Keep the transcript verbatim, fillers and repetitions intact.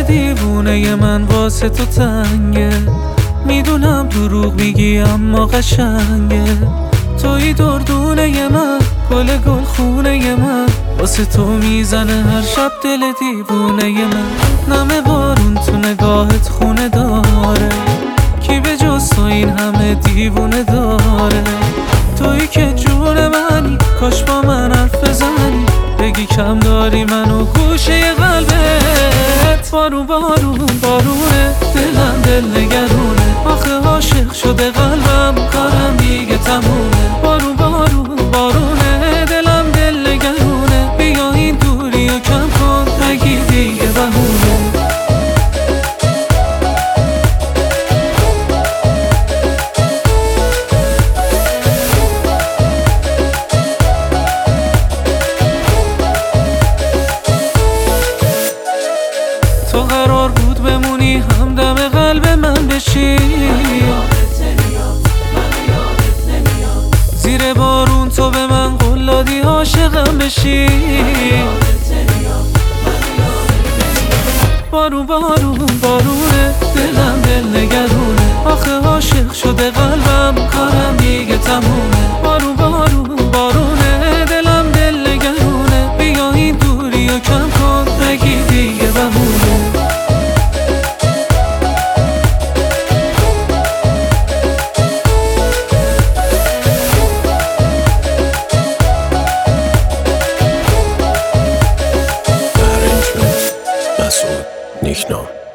دیوونه من واسه تو تنگه، میدونم دروغ میگی اما قشنگه. توی دردونه من، گل گل خونه من، واسه تو میزنه هر شب دل دیوونه من. نمه بارون تو نگاهت خونه داره، کی به جز تو این همه دیوونه داره؟ تویی که جون منی، کاش با من حرف بزنی، بگی کم داری منو گوشه قلبت. بارون بارون بارونه، دلم دل نگرونه، آخه عاشق شده قلبم، کارم دیگه تمومه. بارون بارون بارونه، دلم دل نگرونه، بیا این دوری و کم کن، نگی دیگه بهونه. تو قرار بود بمونی همدم قلب من بشی، زیر بارون تو به من قول دادی عاشقم بشی. بارون بارون بارونه، دلم دل نگرونه، آخه عاشق شده قلبم، کارم دیگه تمومه. بارون بارون بارونه، دلم دل نگرونه، بیا این دوری و کم کن، نگی دیگه بهونه. مسعود نیکنام.